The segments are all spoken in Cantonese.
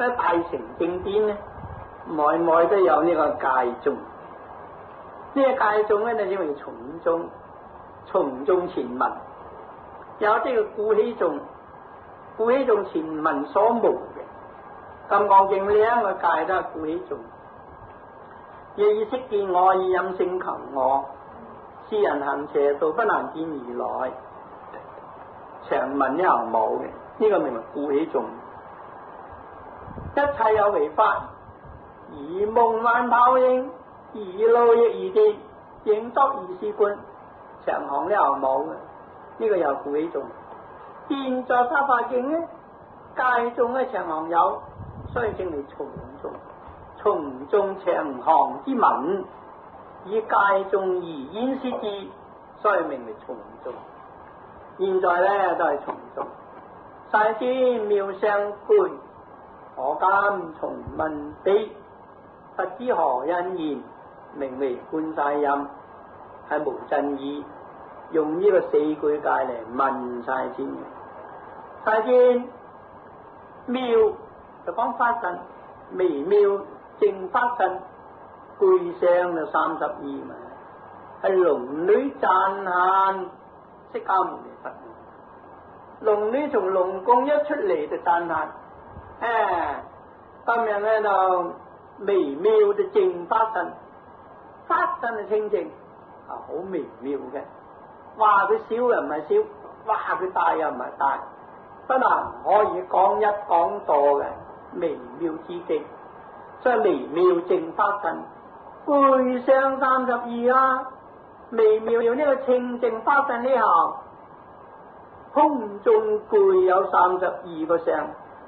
喺大乘經典咧，每每都有呢個戒頌。呢個戒頌咧就稱為從頌，從頌前文。有啲叫故起頌，故起頌前文所無嘅。金剛經兩個戒都係故起頌。意識見我，以音聲求我，是人行邪道，不能見如來。長文呢行冇嘅，呢個名為故起頌。一切有為法，如夢幻泡影，如露亦如電，應作如是觀。長行呢行冇嘅，呢個又故起頌。現在法華經呢，戒頌咧長行有，所以稱為從頌。從頌長行之文，以戒頌而演說之，所以名為從頌。現在咧都係從頌。世尊妙相具，我今從問彼，不知何因緣，名為觀世音，係無盡意，用呢個四句戒嚟問世尊。世尊妙就講法身，微妙正法身，具相就32嘛，係龍女讚歎釋迦牟尼佛。龍女從龍宮一出嚟就讚歎，今日咧就微妙就正法身，法身係清淨，好微妙嘅。話佢小又唔係小，話佢大又唔係大，不能可以講一講多嘅微妙之極。所以微妙正法身，具相32啊！微妙用呢個清淨法身呢後，空中具有32個相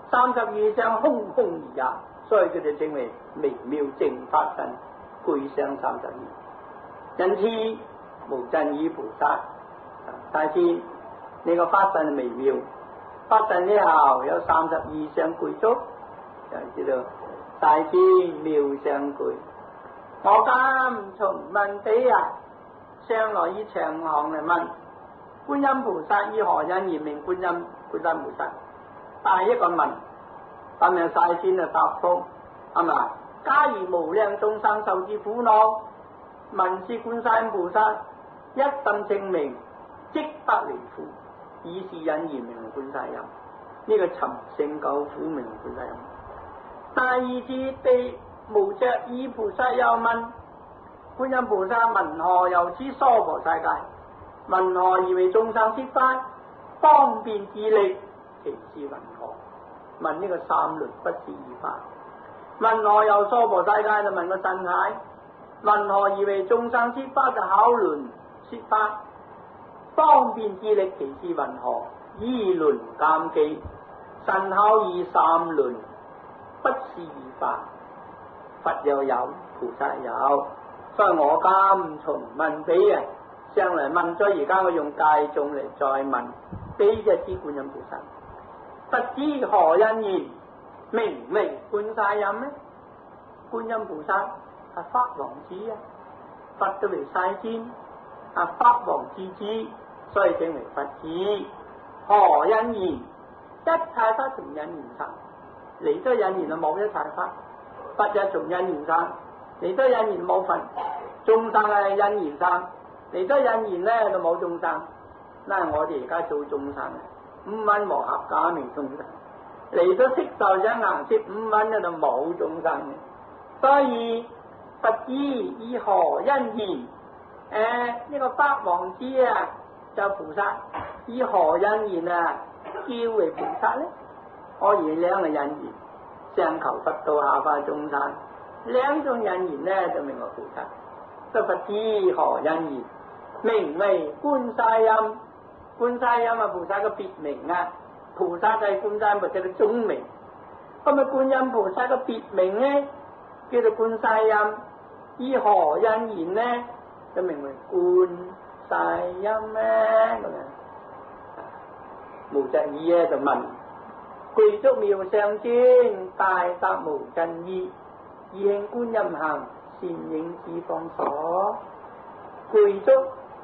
，32相空空而也，所以佢哋稱為微妙正法身，具相32。因此無盡意菩薩，大師呢個法身微妙，法身呢後有32相具足，就知道。大師妙相具，我今從問彼啊，上來以長行嚟問觀音菩薩，以何因緣名觀音菩薩？第一個問，但係世尊就答覆，係嘛？假如無量眾生受之苦惱，聞是觀世音菩薩，一心稱名，即得離苦，以是因緣名觀世音。呢、這個尋勝救苦名觀世音。第二次地無着意菩薩又問觀音菩薩，聞何由此娑婆世界？聞何而為眾生設法方便自力？其是云何？問呢個三輪不是二法。聞何由娑婆世界就問個神骸。聞何而為眾生設法就考輪設法方便自力？其是云何？依輪鑒記，神考以三輪。不是二法，佛又有，菩薩有，所以我今從問彼啊，上嚟問咗，而家我用戒頌嚟再問，彼就知觀音菩薩，不知何因緣，名為觀世音呢？觀音菩薩係法王子啊，佛都為世尊，係法王之子，所以稱為佛子。何因緣？一切法從因緣生。離得因緣就冇一切法，佛一從因緣生，離得因緣冇佛，眾生係因緣生，離得因緣咧就冇眾生。嗱，我哋而家做眾生，5蚊和合假名眾生，離得色受想行識5蚊咧就冇眾生嘅。所以佛知以何因緣？呢個法王子啊，就菩薩，以何因緣啊叫為菩薩咧？可以兩個因緣，上求佛道，下化眾生，兩種因緣咧就名為菩薩。都不知何因緣，名為觀世音。觀世音啊，菩薩嘅別名啊，菩薩就係觀世音菩薩嘅總名。咁啊，觀音菩薩嘅別名咧，叫做觀世音。以何因緣咧，就名為觀世音咧咁樣。無盡意咧就問。具足妙相尊，大德無盡意，意興觀音行，善應智方所。具足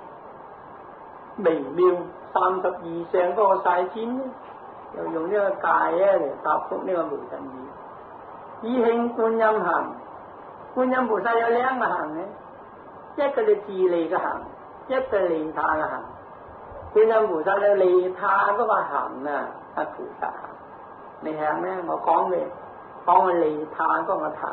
微妙32相嗰個世尊，又用呢個戒嚟答覆呢個無盡意。 以興觀音行，觀音菩薩有兩個行嘅，一個就自利嘅行，一個利他嘅行。觀音菩薩有利他嗰個行啊，係菩薩行。你行咧，我講嘅利他嗰個行，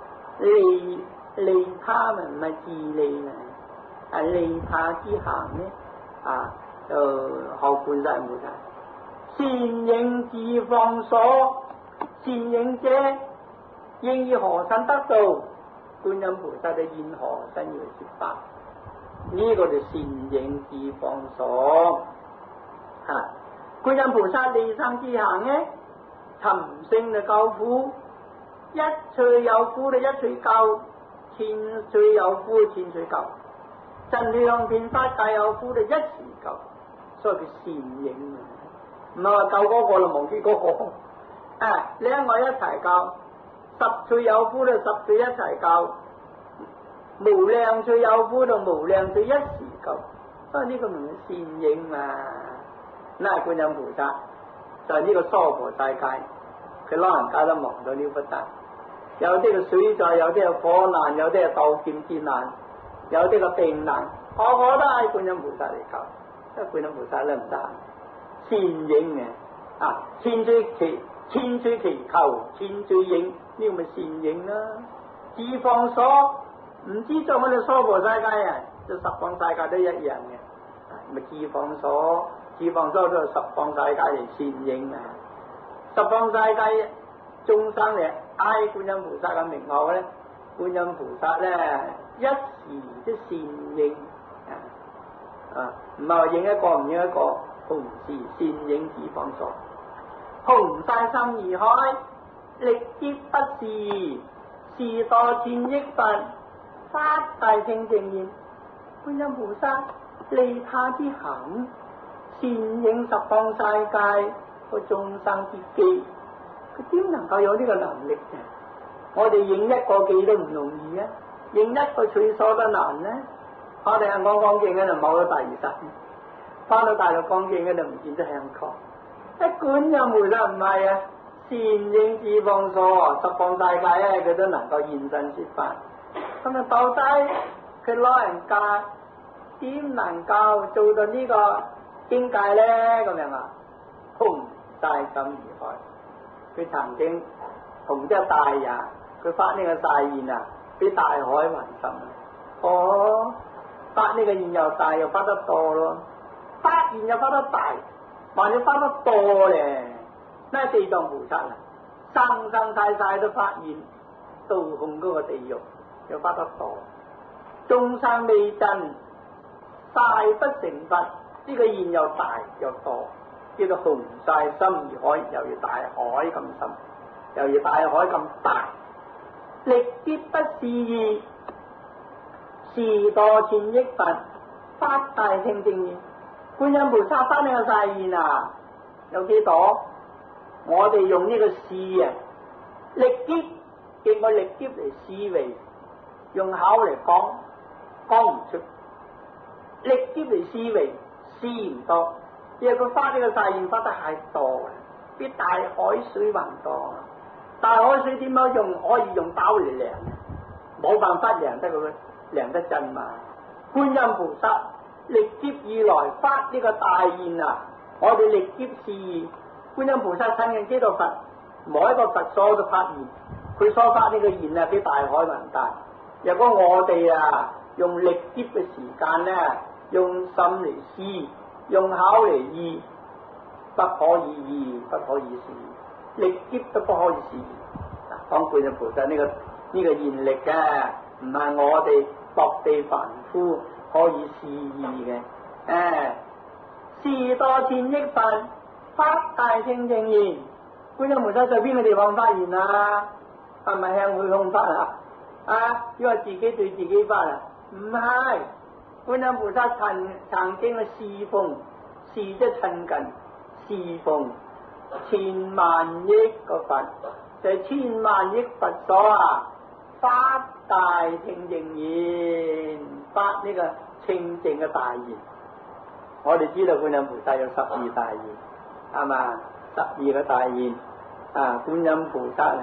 利他咪唔係自利啊，係利他之行咧啊，後觀世菩薩。善應自放所，善應者應以何身得道？觀音菩薩就現何身要說法？呢、這個就善應自放所。觀音菩薩利生之行呢，尋聲就救苦，一趣有苦就一趣救，千趣有苦千趣救，盡量遍法界有苦就一時救，所以叫善應啊！唔係話救嗰個就忘記嗰個，兩個一齊救，十趣有苦就十趣一齊救，無量趣有苦就無量趣一時救，所以呢個唔係善應嘛。嗱，觀音菩薩就係呢個娑婆世界，佢老人家都忙到了不得，有啲嘅水災，有啲嘅火難，有啲嘅刀劍之難，有啲嘅病難，個個都係觀音菩薩嚟救，因為觀音菩薩咧唔得閒。善應嘅千追其求，千追應，呢個咪善應啦。自放所，唔知做我哋娑婆世界啊，就十方世界都一樣嘅，咪自放所都係十方世界嚟善應啊。十方世界眾生嚟嗌觀音菩薩嘅名號咧，觀音菩薩咧一時都善應唔係話應一個唔應一個。同時善應自放所，洪晒心而開，力竭不時，時墮千億佛，發大清淨現。觀音菩薩利他之行，善應十方世界個眾生之機，佢點能夠有呢個能力嘅？我哋應一個記都唔容易啊，應一個取所都難呢。我哋係講經嘅就冇咗第二十。翻到大陸講經嘅就唔見得香港，觀音菩薩唔係啊，善應自放所，十方世界咧佢都能夠現身說法。咁啊到底佢老人家點能夠做到呢個境界咧？咁樣啊，洪晒心而開。佢曾經同隻大也，佢發呢個誓願啊，俾大海還心啊！發呢個願又大又發得多咯。發願又發得大，還要發得多咧。咩地藏菩薩啊，生生世世都發願度控嗰個地獄，又發得多。眾生未盡，誓不成佛，呢個願又大又多，叫做洪晒心而開，又要大海咁深，又要大海咁大，力竭不是易，時墮千億佛，發大清淨現。觀音菩薩發呢個誓願啊，有幾多？我哋用呢個思啊，力竭，經過力竭嚟思維，用口嚟講唔出，力竭嚟思維，思唔多，因為佢發呢個誓願發得太多啦，比大海水還多。大海水點樣用？可以用刀嚟量，冇辦法量得佢，量得真嘛。觀音菩薩力竭以來發呢個大願啊！我哋力竭是觀音菩薩親近基督佛，每一個佛所都發願，佢所發呢個願啊，比大海還大。如果我哋用力竭嘅時間咧，用心嚟思，用口嚟意，不可以意，不可以思，力竭都不可以思。講觀音菩薩呢個願力嘅，唔係我哋薄地凡夫可以示意嘅。時墮千億佛，發大清淨現。觀音菩薩在邊個地方發願啊？係咪向虛空發啊？因為自己對自己發啊？唔係，觀音菩薩曾經嘅侍奉，侍即親近，侍奉千萬億個佛，就係千萬億佛所發大清淨現，發呢個清淨嘅大願。我哋知道觀音菩薩有12大願，係嘛？12個大願觀音菩薩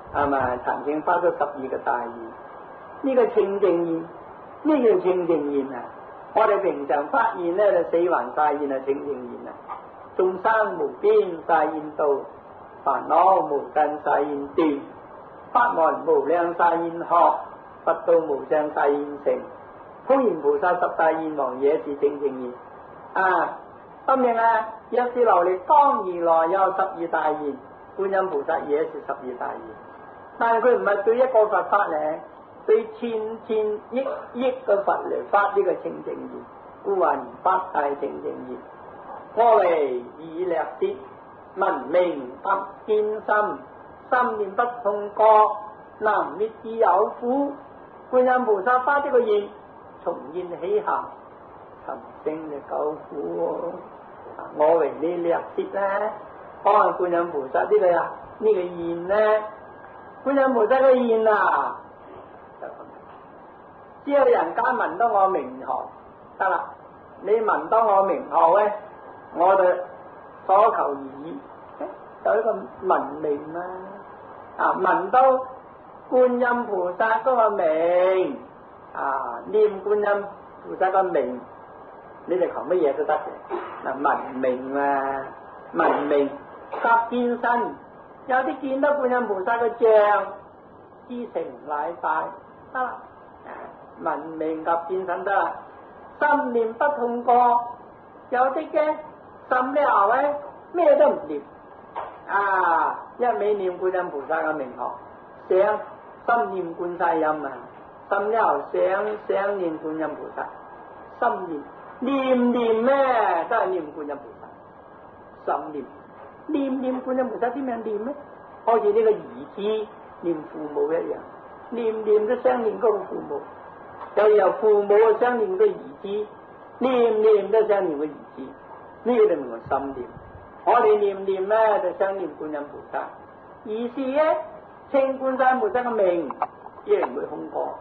係咪曾經發咗12個大願？呢個清淨願，呢叫清淨願啊！我哋平常發願咧就四環晒願係清淨願啊！眾生無邊晒願度，煩惱無盡晒願斷，法門無量晒願學，佛道無上晒願成，普賢菩薩十大願王也是清淨願啊！咁樣啊，藥師琉璃當如來有12大願，觀音菩薩也是12大願，但係佢唔係對一個佛法咧，對千億嘅佛嚟發呢個清淨願，故話發大清淨願。我嚟以略知，聞名不見心，心念不痛覺，能滅之有苦。觀音菩薩發呢個願，從願起行，尋聲就救苦。我為你略知咧，可能觀音菩薩呢個願咧，觀音菩薩嘅願啊，就咁。只要人家聞到我名號得啦，你聞到我名號咧，我就所求如意，就一個聞名啦。聞到觀音菩薩嗰個名，念觀音菩薩個名，你哋求乜嘢都得嘅。聞名啊，聞名及見身，有啲見到觀音菩薩個像，知成乃大得啦。聞名及見身得啦。心念不痛覺，有啲嘅心了咧咩都唔念，一味念觀音菩薩嘅名號，心念觀世音啊，心了想念觀音菩薩，心念咩都係念觀音菩薩，心念觀音菩薩點樣念咧？好似呢個兒子念父母一樣，念都想念嗰個父母。又由父母想念個兒子，念都想念個兒子，呢個就唔係心念。我哋念咧就想念觀音菩薩，意思咧稱觀世菩薩嘅名，亦唔會空過；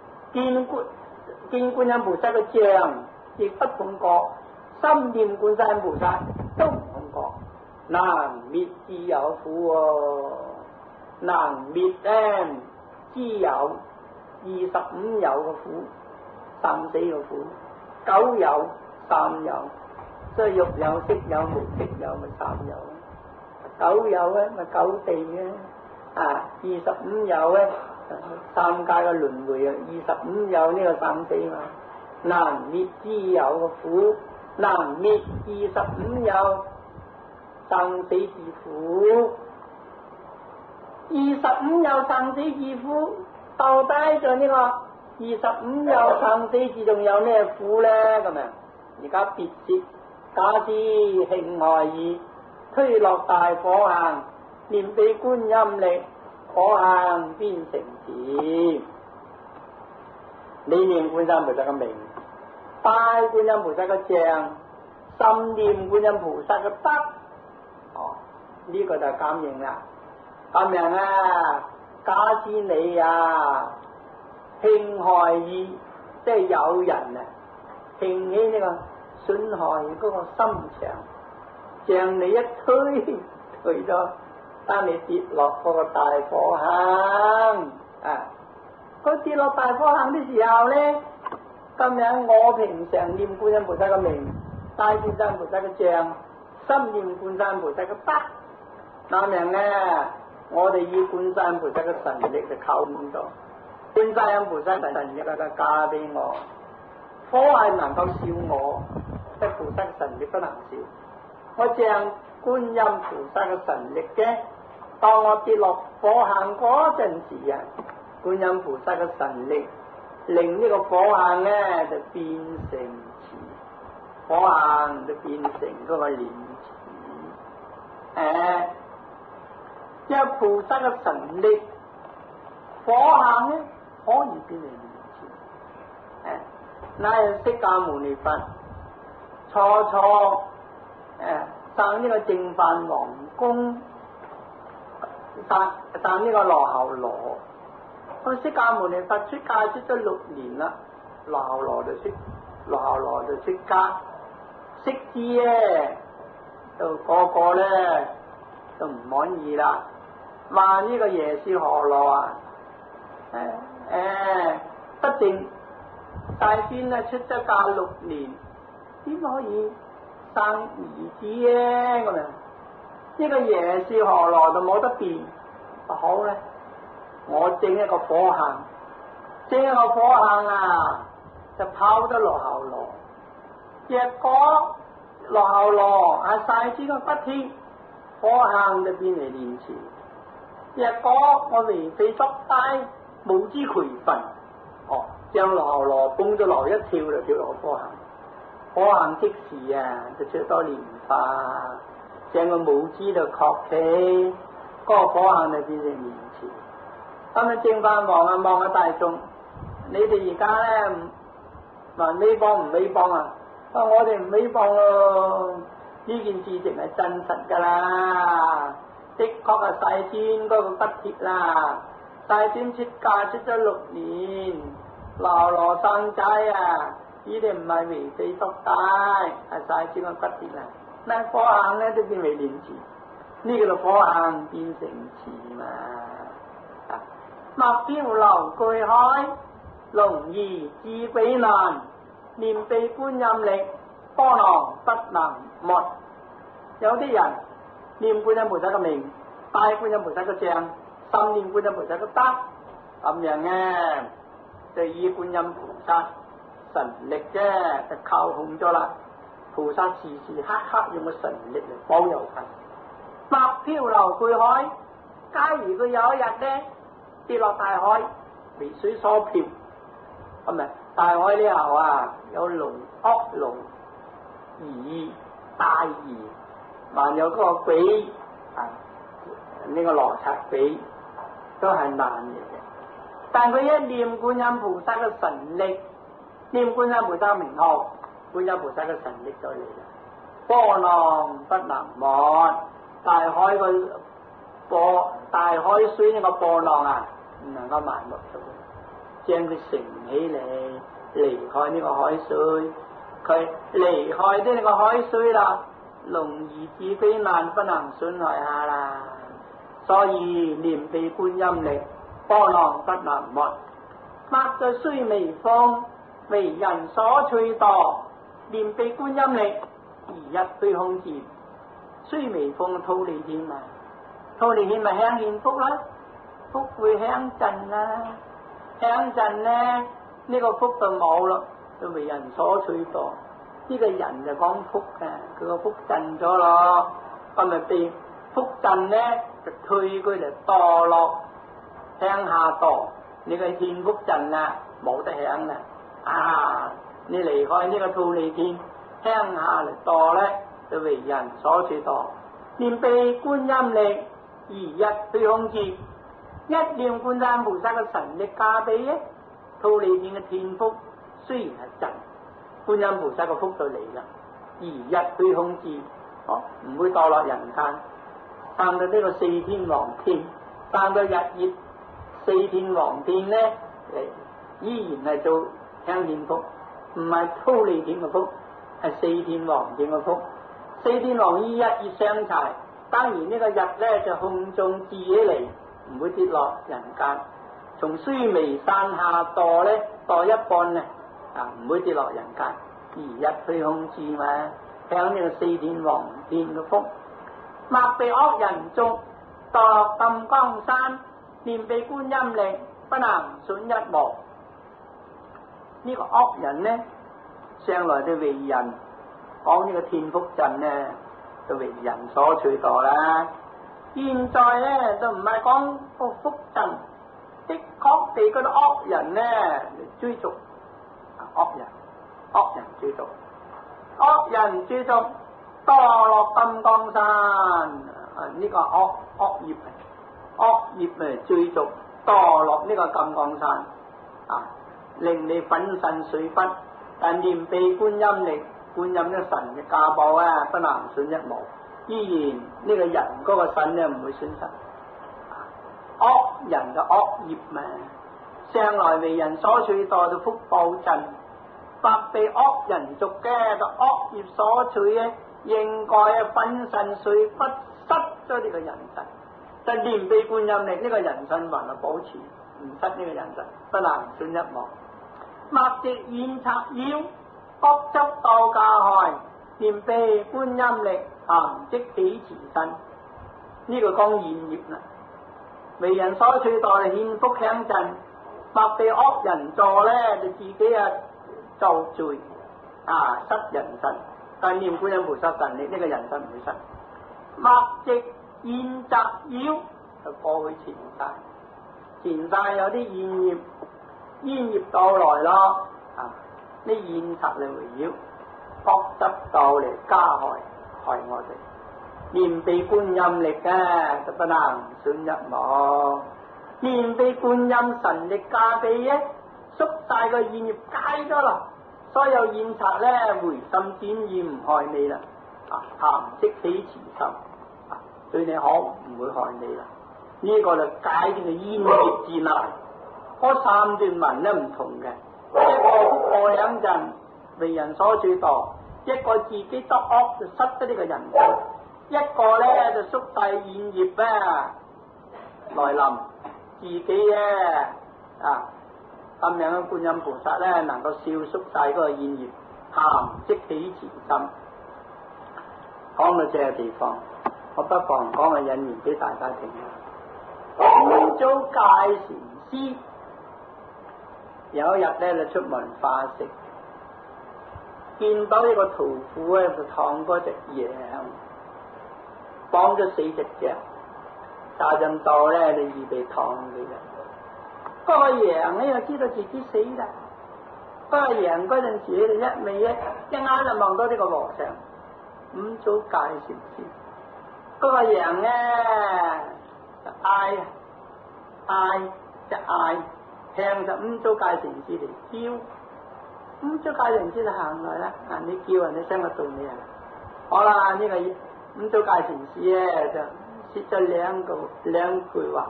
見觀音菩薩嘅像，亦不空過；心念觀世菩薩都唔空過。能滅之有苦喎，能滅咧之有25有嘅苦，34個苦，9有3有，即係欲有色有無色有咪3有，9有咧咪9地嘅，25有咧3界嘅輪迴啊，25有呢個生死嘛，能滅之有嘅苦，能滅25有生死之苦，25有生死之苦。到底就呢個25有生死之仲有咩苦咧？咁樣而家別說，假使慶害意，推落大火行，念彼觀音力，火行邊成池。你念觀音菩薩嘅名，拜觀音菩薩嘅像，心念觀音菩薩嘅德，呢個就係感應啦。感應假使你興害意，即係有人興起呢個損害嗰個心腸，將你一推咗，當你跌落嗰個大火坑佢跌落大火坑嘅時候咧，咁樣我平常念觀音菩薩嘅名，拜觀音菩薩嘅像，心念觀音菩薩嘅德，咁樣我哋以觀世音菩薩嘅神力就靠唔到，觀世音菩薩神力加俾我，火係能夠燒我，即係菩薩神力不能燒。我將觀音菩薩嘅神力嘅，當我跌落火坑嗰陣時觀音菩薩嘅神力令呢個火坑就變成池，火坑就變成嗰個蓮池。有菩薩嘅神力，火坑可以變成蓮池。乃係釋迦牟尼佛初上呢個淨飯王宮，上呢個羅睺羅。佢釋迦牟尼佛出家出咗6年啦，羅睺羅就出家，識知就個個咧就唔滿意啦。 話呢個耶輸河羅啊，不淨大孫咧出咗嫁6年，點可以生兒子咧？咁樣呢個耶輸河羅就冇得變，好咧，我整一個火坑，整一個火坑啊，就拋咗落後羅。若果落後羅晒子個骨天，火坑就變嚟連池。若果我為非作歹，無知培訓，將落後羅崩咗落，一跳就跳落火坑。火坑即時啊，就出多蓮花，將個母枝就確起，嗰個火坑就變成連池。咁啊，正法望下大眾，你哋而家咧話誹謗唔誹謗啊？我哋唔誹謗咯，呢件事情係真實噶啦，的確係世尊嗰個骨鐵啦，世尊出家出咗6年，流羅生仔啊，呢啲唔係為非作歹，係世尊個骨鐵啦。嗱，火坑咧都變為連池，呢個火坑變成池嘛。莫漂流巨海，龍兒志比難，念彼觀音力，波浪不能沒。有啲人念觀音菩薩嘅名，拜觀音菩薩嘅像，心念觀音菩薩嘅德，咁樣嘅就以觀音菩薩神力啫，就靠控咗啦。菩薩時時刻刻用個神力嚟保佑佢。莫漂流巨海，假如佢有一日咧跌落大海，被水所漂，係咪？大海呢後啊，有龍、惡龍、魚、大魚，還有嗰個鬼呢個羅剎鬼，都係難嘢嘅。但佢一念觀音菩薩嘅神力，念觀音菩薩名號，觀音菩薩嘅神力就嚟啦。波浪不能沒，大海水呢個波浪啊，唔能夠埋沒咗，將佢承起嚟，離開呢個海水，佢離開啲呢個海水啦，龍兒志比難，不能損害下啦。所以念彼觀音力，波浪不能沒。莫在須彌峰，為人所趣墮，念彼觀音力，而一虛空漸。須彌峰忉利天啊，忉利天咪享現福啦，福會享盡啦，享盡咧呢個福就冇咯，就為人所趣墮。呢個人就講福嘅，佢個福盡咗咯，咁咪變福盡咧就退佢嚟墮落，向下墮。你個天福盡啦，冇得享啦，你離開呢個忉利天，向下嚟墮咧，就為人所趣墮。念彼觀音力，而一虛空漸。一念觀音菩薩嘅神力加被咧，忉利天嘅天福雖然係盡，觀音菩薩嘅福就嚟啦，而一虛空漸，唔會墮落人間，生到呢個四天王天，生到日月四天王天咧，依然係做享現福，唔係忉利天嘅福，係四天王天嘅福。四天王依一月相齊，當然呢個日咧就空中置起嚟，唔會跌落人間。從須彌山下墮咧，墮一半咧，唔會跌落人間，而一虛空漸嘛，享呢個四天王天嘅福。莫被惡人捉，墮落金剛山，念彼觀音力，不能損一毛。呢個惡人呢，向來都為人講呢個天福盡呢，就為人所趣墮啦。現在呢，就唔係講個福盡，的確被嗰啲惡人呢嚟追逐，惡人追逐，惡人追逐墮落金剛山，呢個惡業嚟追逐墮落呢個金剛山，令你粉身碎骨。但念彼觀音力，觀音嘅神嘅加寶啊，不能損一毛，依然呢個人嗰個神咧唔會損失。惡人嘅惡業嘛，向來為人所趣墮到福報盡，或被惡人捉嘅，就惡業所趣咧，應該粉身碎骨失咗呢個人神， 就念悲觀音力，呢個人身還係保持唔失呢個人身，不能損一毛。莫藉現賊妖，各執道加害，念悲觀音力，行即起慈身。呢個講現業啦，為人所取代獻福享贈，或被惡人助咧，就自己造罪失人身。但係念觀音菩薩神力，呢個人身唔會失。莫藉現賊妖，就過去前世有啲現業到來咯，呢現賊嚟圍繞，各執道嚟加害我哋。念悲觀音力嘅就不能損一毛，念悲觀音神力加被縮晒個現業解咗啦，所有現賊咧回心轉意唔害你啦，行即起慈心，對你好唔會害你啦。呢個就解呢個現業之難。嗰三段文咧唔同嘅，一個福過享贈，為人所取代；一個自己作惡就失得呢個人身；一個咧就縮晒現業咧來臨，自己咧咁樣嘅觀音菩薩咧能夠消縮晒嗰個現業，行即起慈心。講到這個地方，我不妨講個引言俾大家聽。五祖戒禪師有一日咧就出門化食，見到呢個屠夫咧就燙嗰隻羊，綁咗4隻腳，打陣刀咧就預備燙佢嘅。嗰個羊咧又知道自己死啦，嗰個羊嗰陣時咧就一眼就望到呢個和尚。五祖戒禪師，嗰個羊咧就嗌，向就五祖戒禪師嚟叫，五祖戒禪師就行來啦。你叫人哋聲我到你啊！好啦，呢個五祖戒禪師咧就說咗兩句話，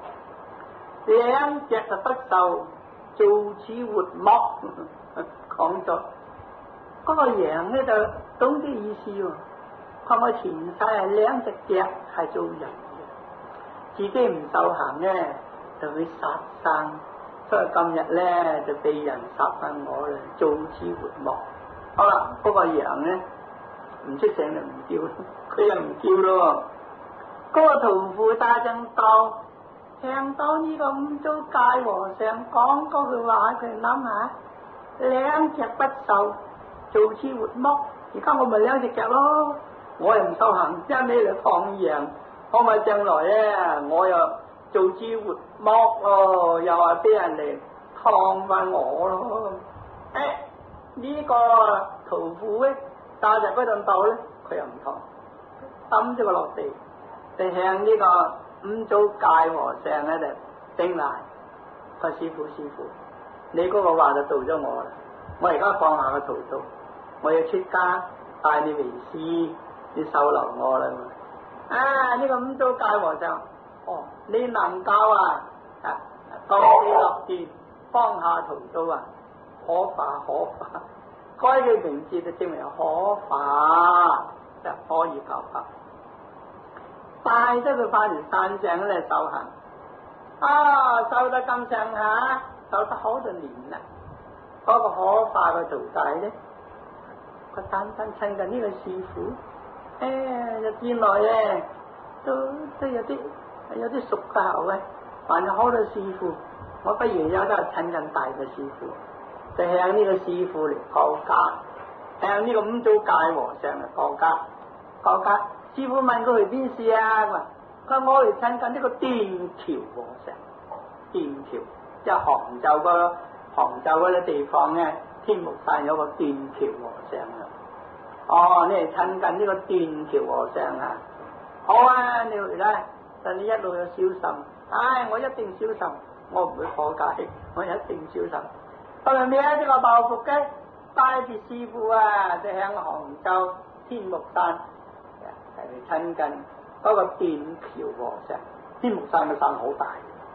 兩隻就不受，做此活剝。講咗嗰個羊咧就懂啲意思喎，佢我前世係兩隻腳係做人嘅，自己唔受行咧就會殺生，所以今日咧就被人殺翻我啦，做此活剝。好啦，嗰個羊咧唔出聲就唔叫，佢又唔叫咯。嗰個屠夫打陣刀，聽到呢個五祖戒和尚講嗰句話，佢諗下兩隻不受，做此活剝。而家我咪兩隻腳咯，我又唔受行，一味嚟放羊，可咪將來咧我又做此活剝咯，又話俾人嚟燙翻我咯。呢個屠夫咧打着嗰陣刀咧，佢又唔燙，抌咗個落地，就向呢個五祖戒和尚咧就頂賴，佢師父，你嗰個話就到咗我啦，我而家放下個屠刀，我要出家帶你為師，你收留我啦。呢個五祖戒和尚，你能夠當機立斷，放下屠刀可化，改佢名字就證明可化，就可以求法。帶咗佢翻嚟山上嚟修行，修得咁上下，修得好多年啦。嗰個可化嘅徒弟咧，佢單親近呢個師傅，就見來咧都有啲熟口嘅，還有好多師傅，我不如有得親近大嘅師傅，就向呢個師傅嚟告家，向呢個五祖戒和尚嚟告家。師傅問佢去邊事啊？佢話我嚟親近呢個斷橋和尚。斷橋即係杭州嗰啲地方咧，天目山有個斷橋和尚你嚟親近呢個斷橋和尚啊？好啊，你嚟啦，但你一路要小心。我一定小心，我唔會破戒，我一定小心。後來孭呢個道服嘅，帶住師傅就向杭州天目山係嚟親近嗰個斷橋和尚。天目山嘅山好大，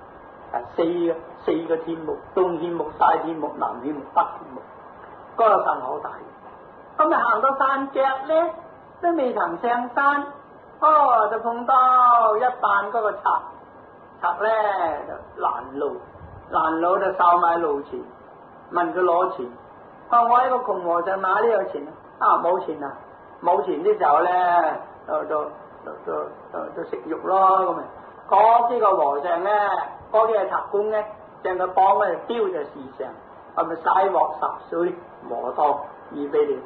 四個天目，東天目、西天目、南天目、北天目，嗰個山好大。咁你行到山腳咧，都未曾上山， 就碰到一旦嗰個賊咧就攔路就哨埋路前，問佢攞錢。我喺個窮和尚哪裏有錢啊？冇錢啊！冇錢的時候咧，就食肉咯咁啊！嗰幾個和尚咧，嗰幾個賊官咧，將佢綁喺丟在樹上，係咪洗鑊十水磨刀，預備嚟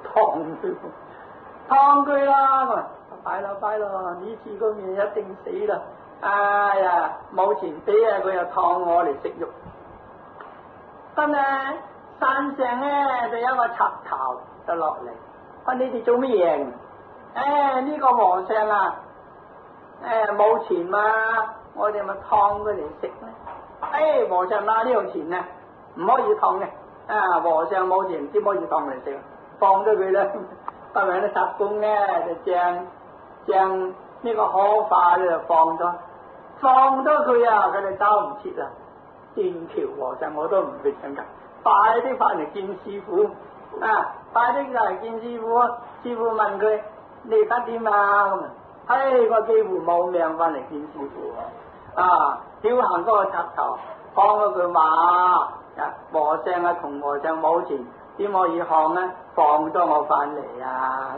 燙佢啦！咁啊，快咯！呢次個面一定死啦！哎呀，冇錢俾啊，佢又燙我嚟食肉。咁咧，山上咧就有一個賊頭就落嚟，你哋做乜嘢？呢個和尚啊，冇錢嘛，我哋咪燙佢嚟食咧。和尚哪呢有錢啊？唔可以燙嘅。和尚冇錢，點可以燙嚟食？放咗佢啦。後面啲賊官咧就將呢個可化咧就放咗佢啊，佢哋走唔切啊！斷橋和尚我都唔會想噶，快啲翻嚟見師傅快啲嚟見師傅。師傅問佢你而家點啊？咁我幾乎冇命翻嚟見師傅僥倖嗰個賊頭講咗句話和尚啊，窮和尚冇錢，點可以看呢？放咗我翻嚟咁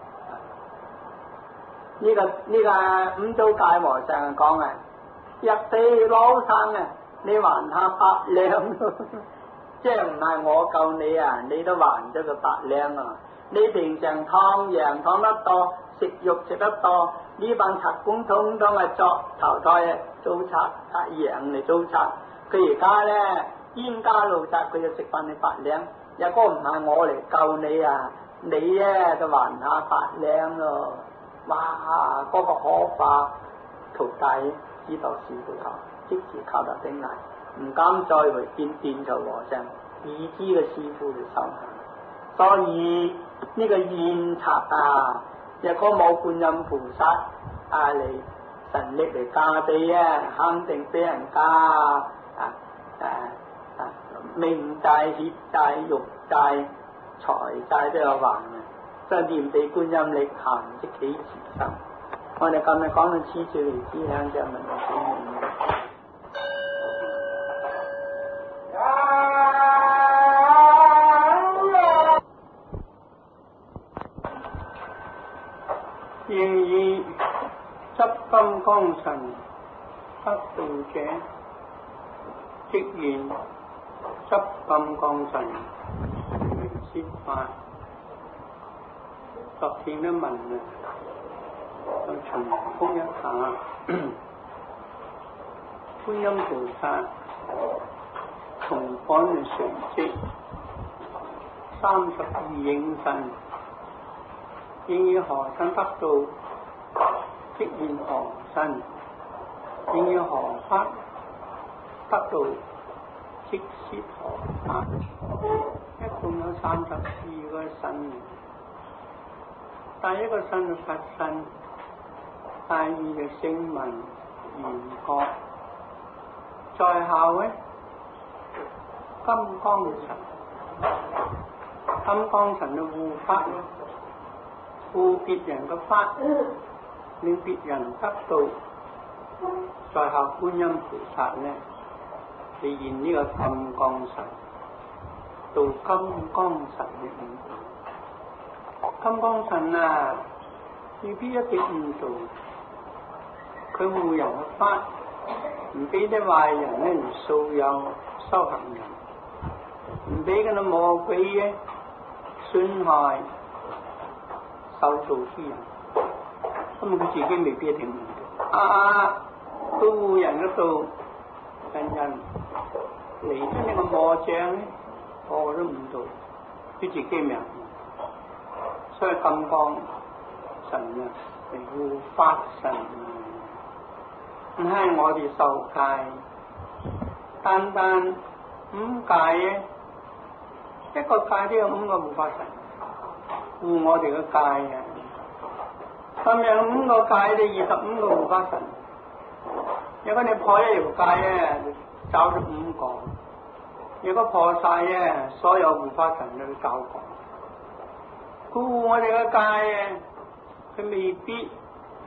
樣。呢個五祖戒和尚講入地老生你還下8兩即係唔係我救你你都還咗個8兩你平常燙羊燙得多，食肉食得多，呢班賊官統統作投胎做賊羊嚟做賊，佢而家咧冤家路窄，佢就食翻你8兩。如果唔係我嚟救你你咧就還下8兩咯。哇！嗰個可化徒弟知道師傅頭，即時靠得頂崖，唔敢再回見斷頭和尚，已知個師傅嚟收下。所以呢個怨賊如果冇觀音菩薩嚟神力嚟加俾肯定俾人加命債、血債、肉債、財債都有還所以念地觀音力行即起慈心。我哋今日講到此處為止，兩隻問題。應以執金剛神得道者，即現執金剛神明說法。昨天都問我重複一下，觀音菩薩從本嘅常識32應身，應以何身得道，即現何身；應以何法得道，即說何法。一共有32個身。第一個身係佛身，第二就聲聞緣覺，在後咧金剛神。金剛神嘅護法，護別人嘅法，令別人得道。在後觀音菩薩咧，就現呢個金剛神，到金剛神嘅五道。金剛神未必一定唔做，佢護人嘅法，唔俾啲壞人咧嚟騷擾修行人，唔俾嗰啲魔鬼嘅損害受造之人，咁佢自己未必一定唔做。佢護人嗰度，人嚟咗呢個魔障咧，我都唔做，佢自己命。所以金剛神係護法神，唔係我哋受戒，單單5戒一個戒都有5個護法神護我哋嘅戒咁樣5個戒就25個護法神。如果你破一條戒就找咗5個；如果破晒所有護法神都找過。佢護我哋嘅戒佢未必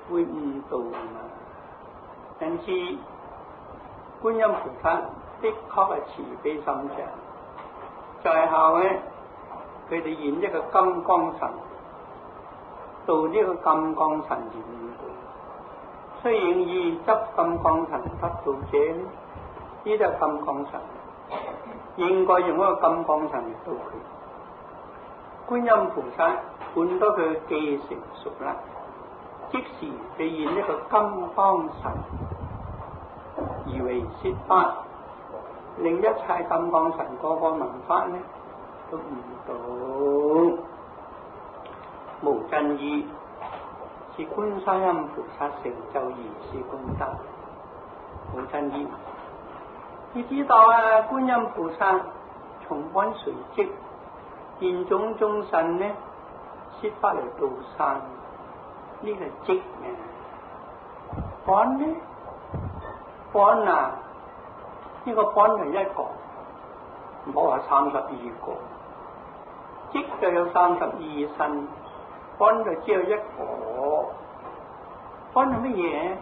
會誤導嘛。因此觀音菩薩的確係慈悲心腸。在後咧，佢哋現一個金剛神，到呢個金剛神而誤導。雖然以執金剛神得道者咧，呢就係金剛神，應該用一個金剛神嚟度佢。觀音菩薩換到佢既成熟啦，即時就現一個金剛神而為説法，令一切金剛神個個聞法呢都悟到。無真意是觀世音菩薩成就如是功德。無真意，你知道啊？觀音菩薩從本隨即現種眾生呢，説法嚟度生，呢個即啊。本呢？本啊，呢個本係一個，唔好話32個，即就有32身，本就只有一個。本係乜嘢？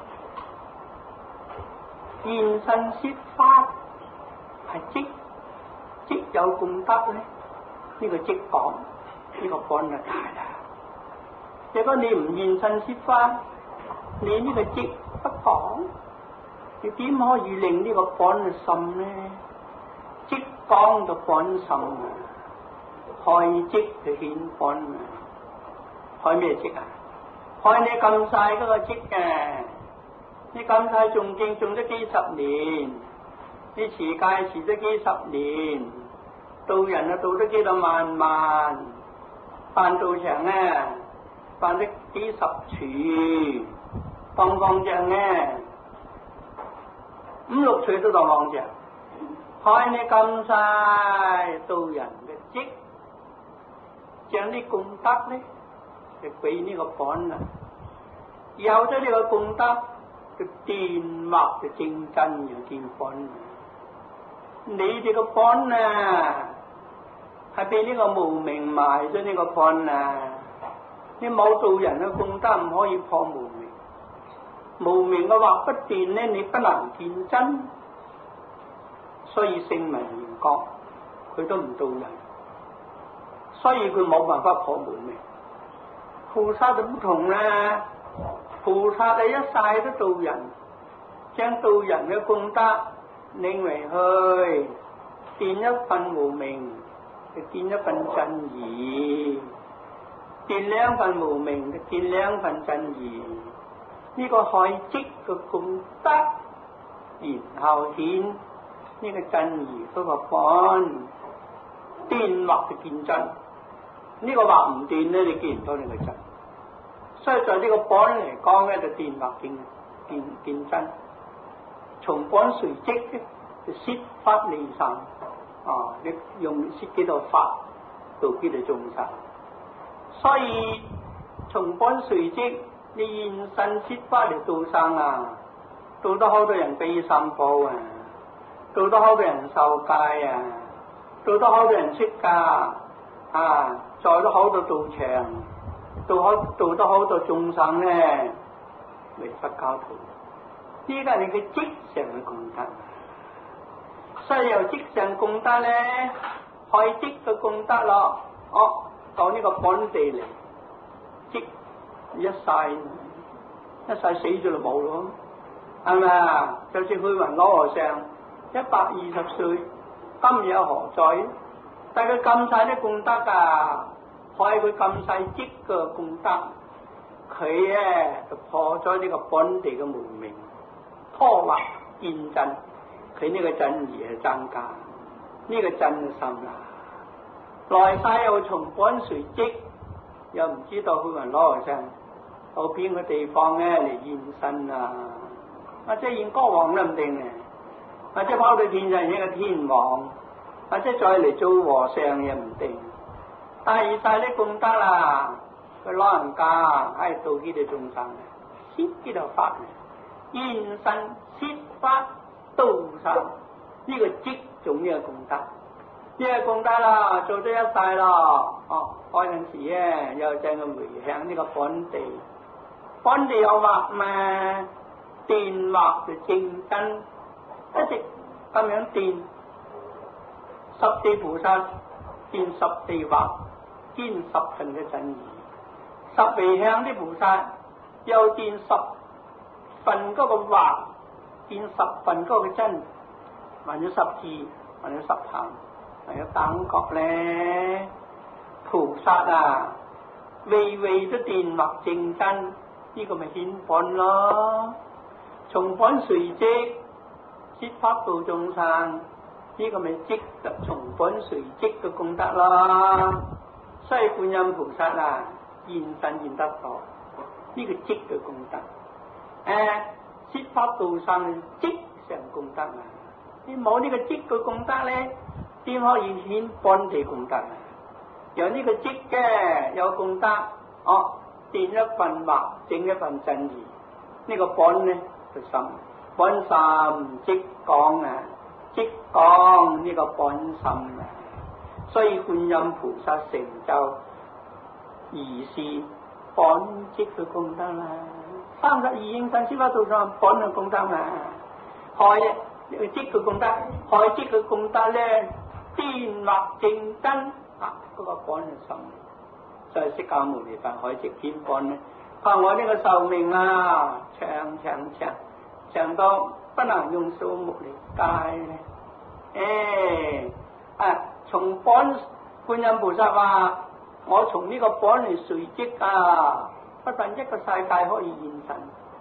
現身説法係即有功德咧，呢個即講，呢個本就大啦。如果你唔現身説法，你呢個即不講，你點可以令呢個本心呢？即講就本心啊，開即就顯本啊。開咩即啊？開你咁細嗰個即啊！你咁細種經種咗幾十年，你持戒持咗幾十年，度人啊度咗幾多萬，辦道場啊辦咗幾十處，方丈啊5、6處都當方丈。開你咁細度人嘅即，將啲功德咧就俾呢個本啦。有咗呢個功德，就電脈就正真要見本。你哋個本啊，係俾呢個無明埋咗呢個本啊！你冇做人嘅功德，唔可以破無明。無明嘅惑不斷呢，你不能見真。所以聖文圓覺佢都唔度人，所以佢冇辦法破無明。菩薩就唔同啦，菩薩係一世都度人，將度人嘅功德領為去，見一份無明，就見一份真義；見兩份無明，就見兩份真義。呢個開即嘅功德，然後顯呢個真義嗰個本，斷惑就見真。呢個惑唔斷咧，你見唔到你個真。所以在呢個本嚟講咧，就斷惑見真。從本隨即咧，就説法利生。你用説幾多法度幾多眾生。所以從本隨即，你現身説法嚟度生啊，度得好多人悲心寶啊，度得好多人受戒啊，度得好多人出家啊，在得好多道場，度得好多眾生咧為佛教徒。呢個係你嘅即上嘅功德。所以由即上功德咧，開即嘅功德咯。到呢個本地嚟，即一世死咗就冇咯，係咪啊？就算虛雲老和尚120歲，今日又何在？但係佢咁細啲功德啊，開佢咁細即嘅功德，佢咧就破咗呢個本地嘅無明，拖惑見真，佢呢個真義係增加，呢個真心啦。來世又從本隨即，又唔知道虛雲老和尚到邊個地方咧嚟現身啊？或者現國王都唔定嘅，或者跑到變成一個天王，或者再嚟做和尚又唔定。但係晒啲功德啦，佢老人家喺度幾多眾生嘅，説幾多法嘅，現身説法度生，呢個即種呢個功德。呢個功德啦，做咗一世咯，嗰陣時咧又正去回向呢個本地， 本地有畫嘛，殿畫就正真，一直咁樣殿。十地菩薩見十地畫，見十分嘅真義；十回向啲菩薩又見十份嗰個畫，見十份嗰個真，還有十字，還有十行，還有感覺咧。菩薩啊，位位都殿畫正真，呢個咪顯本咯。從本隨積，攝法度眾生。呢個咪積從本隨積嘅功德啦，所以觀音菩薩啊，現身現得多，呢個積嘅功德。攝法度生積成功德啊！你冇呢個積嘅功德咧，點可以顯本地功德啊？有呢個積嘅有功德，變一份畫，整一份真義。呢個本咧就心，本心積講啊！即講呢個本心啊，所以觀音菩薩成就而是本積嘅功德啦。32應身攝法度上本嘅功德嘛，開呢個積嘅功德，開積嘅功德咧，殿畫正真啊，嗰個本嘅心。所以釋迦牟尼佛開積顯本咧，話我呢個壽命啊，長到不能用數目嚟計咧。從本觀音菩薩話，我從呢個本嚟隨積啊，不但一個世界可以現身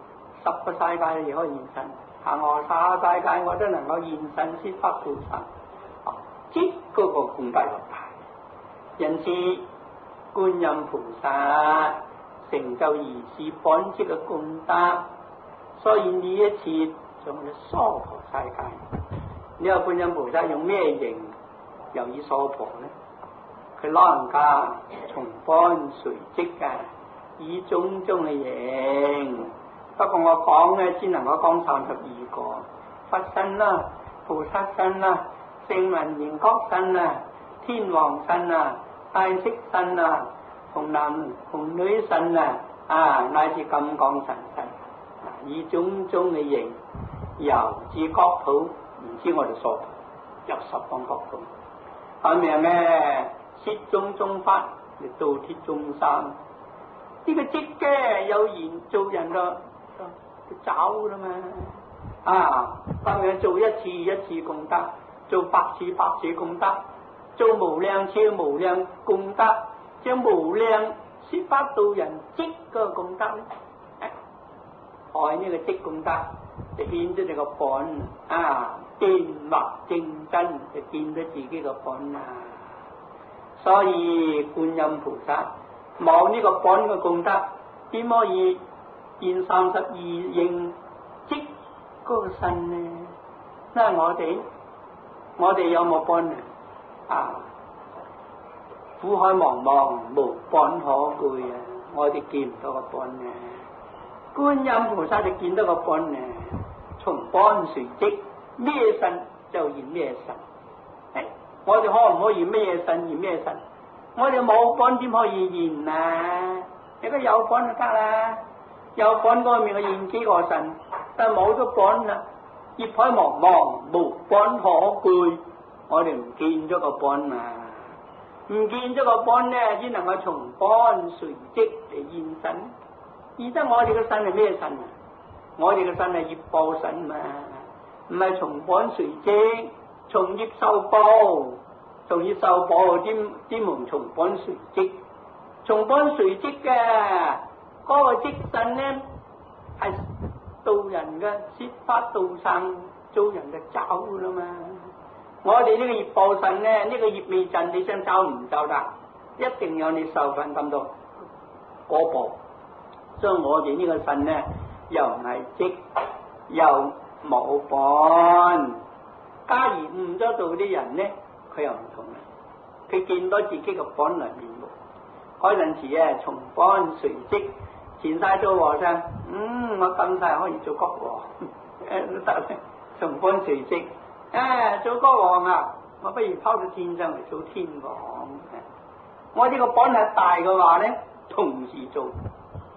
，10個世界亦可以現身，行何沙世界我都能夠現身攝法度生。積嗰個功德又大，因此觀音菩薩成就如是本積嘅功德。所以呢一次仲有娑婆世界，你話觀音菩薩用咩形由於娑婆呢？佢老人家從本隨積嘅，以種種嘅形。不過我講咧，只能夠講32個：佛身啦、菩薩身啦、聲聞緣覺身啦、天王身啊、大色身啊、紅男紅女身啊，乃至金剛神身。以種種嘅形，由至國土，唔知我哋娑婆有10方國土，係咪咧？攝種種法嚟度脫眾生，呢個積嘅有緣做人就走啦嘛。咁樣做一次一次功德，做百次百次功德，做無量次無量功德，將無量攝法度人積個功德咧。開呢個積功德，就顯咗你個本殿畫正真，就見到自己個本啊。所以觀音菩薩冇呢個本嘅功德，點可以現32應積嗰個身呢？因為我哋有冇本啊？苦海茫茫無本可歸啊！我哋見唔到個本啊！觀音菩薩就見到個本咧，從本隨積，咩身就現咩身。我哋可唔可以咩身現咩身？我哋冇本點可以現啊？如果有本就得啦，有本嗰面嘅現幾個身，但係冇咗本啦，業海茫茫無本可歸，我哋唔見咗個本啊！唔見咗個本咧，只能夠從本隨積嚟現身。而家我哋嘅身係咩身啊？我哋嘅身係業報身嘛，唔係從本隨積，從業受報，從業受報啲門從本隨積，從本隨積嘅嗰個積身咧，係度人嘅攝法度生，做人就走啦嘛。我哋呢個業報身咧，呢個業未盡，你想走唔走得？一定有你受份咁多果報。所以我哋呢個身咧，又唔係積，又冇本。假如悟咗道啲人咧，佢又唔同啦。佢見到自己個本來面目，嗰陣時從本隨積，前世做和尚，我今世可以做國王，得從本隨積，做國王啊，我不如拋到天上嚟做天王。我呢個本係大嘅話咧，同時做。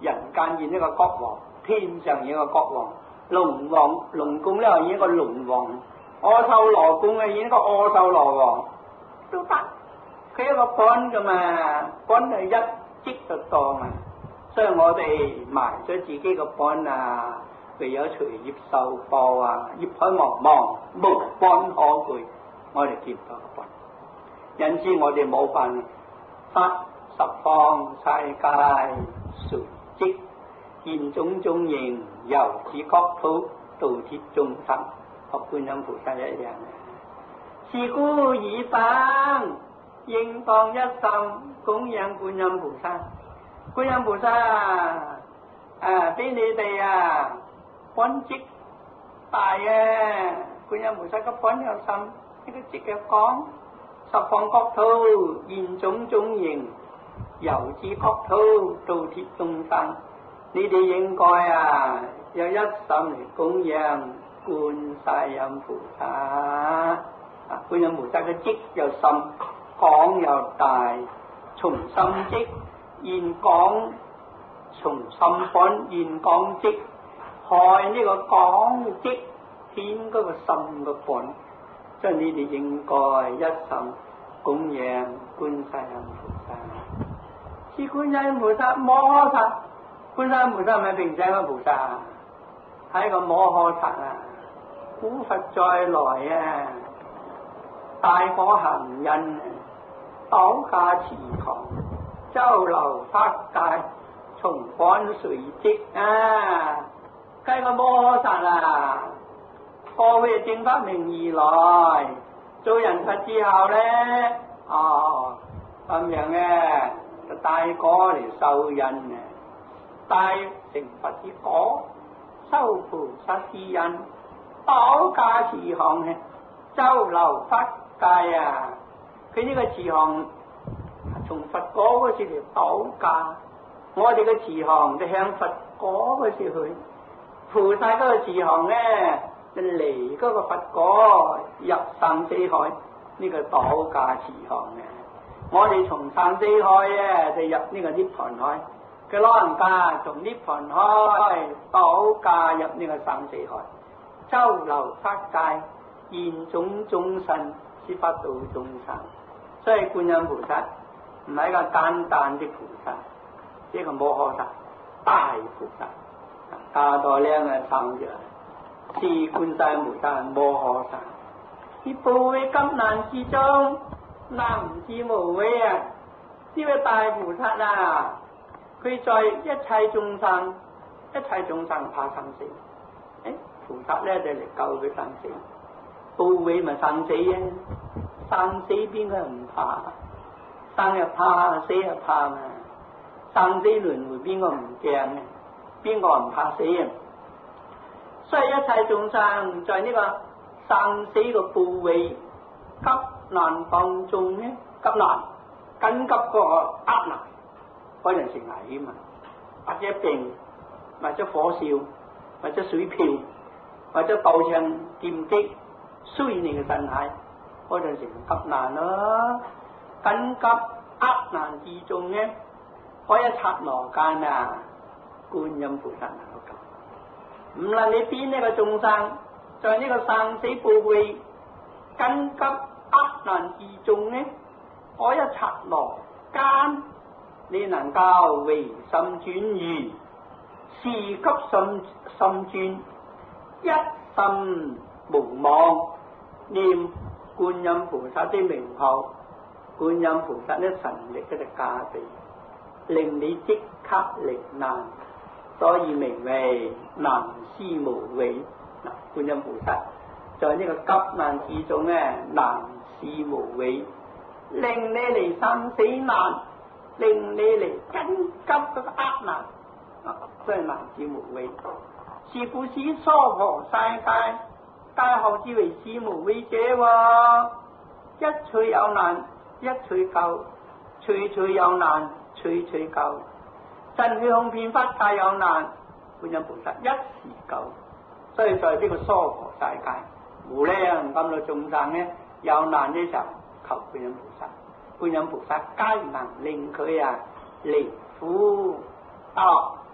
人間演一個國王，天上演一個國王，龍宮咧演一個龍王，阿修羅宮咧演一個阿修羅王，都得。佢一個本噶嘛，本係一積就多嘛，所以我哋埋咗自己個本啊，唯有隨業受報啊，業海茫茫，無本可據，我哋見唔到個本。因此我哋冇辦法，十方世界垂積，現種種形，由此國土度脫眾生，學觀音菩薩一樣。是故爾等應當一心供養觀音菩薩。觀音菩薩俾你哋本積大嘅，觀音菩薩個本有心，呢個積嘅講。十方國土現種種形，由此國土度脫眾生，你哋應該有一心嚟供養觀世音菩薩。觀音菩薩嘅積又深，講又大，從心積現講，從心本現講積，害呢個講積顯嗰個心嘅本。所以你哋應該一心供養觀世音菩薩。是觀世音菩薩摩訶薩，觀世音菩薩係咪平等嘅菩薩？係一個摩訶薩古佛再來大果行印，倒駕慈航，周流法界，從本垂積計個摩訶薩過去正法明而來，做人佛之後咧，咁樣就大果嚟受印大成佛之果，修菩薩之印，倒駕慈航周流法界佢呢個慈航從佛果嗰時嚟倒駕，我哋嘅慈航就向佛果嗰時去，菩薩嗰個慈航咧就離嗰個佛果入生死海，呢個倒駕慈航我哋從生死海就入呢個涅槃海，佢老人家從涅槃海倒駕入呢個生死海，周流法界現種種身，是法度眾生。所以觀音菩薩唔係一個簡單的菩薩，一個摩訶薩大菩薩，加多兩個生者，是觀世音菩薩摩訶薩。是怖畏急難之中，難至無畏呢位大菩薩佢在一切眾生怕生死，菩薩咧就嚟救佢生死。怖畏咪生死生死邊個唔怕？生又怕，死又怕嘛。生死輪迴邊個唔驚邊個唔怕死所以一切眾生在呢個生死嘅怖畏急難當中急難緊急嗰個厄難，可能成危險或者病，或者火燒，或者水漂，或者刀槍劍擊衰你嘅身體，可能成急難咯。緊急厄難之中可一剎那間觀音菩薩能夠救。唔論你邊呢個眾生，在呢個生死怖畏緊急厄難之中可一剎那間，你能夠唯心轉移，時急心轉，一心無忘，念觀音菩薩的名號，觀音菩薩的神力嘅加被，令你即刻離難，所以名為難思無畏。觀音菩薩在呢個急難之中難思無畏，令你離生死難，令你離緊急嘅厄難，所以難思無畏。是故此娑婆世界，皆號之為思無畏者一趣有難，一趣救；趣趣有難，趣趣救。真虛空遍法界有難，觀音菩薩一時救。所以在呢個娑婆世界，無量咁多眾生有難嘅時候，求觀音菩薩，觀音菩薩皆能令佢離苦得樂，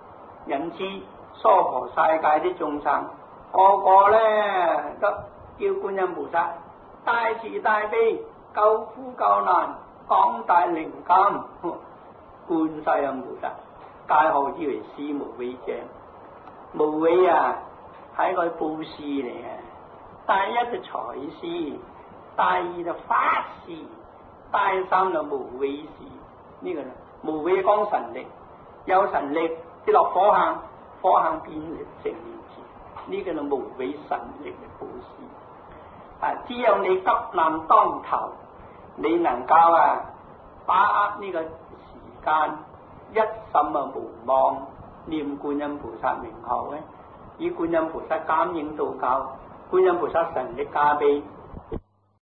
因此娑婆世界啲眾生個個咧都叫觀音菩薩大慈大悲，救苦救難，廣大靈感。觀世音菩薩皆號之為施無畏者。無畏啊，係個布施嚟嘅。第一就財施，第二就法施，第三就無畏施。呢個無畏講神力，有神力跌落火坑，火坑變成蓮池，呢個就無畏神力嘅布施。只有你急難當頭，你能夠把握呢個時間，一心無妄念觀音菩薩名號咧，以觀音菩薩感應道教，觀音菩薩神力加被。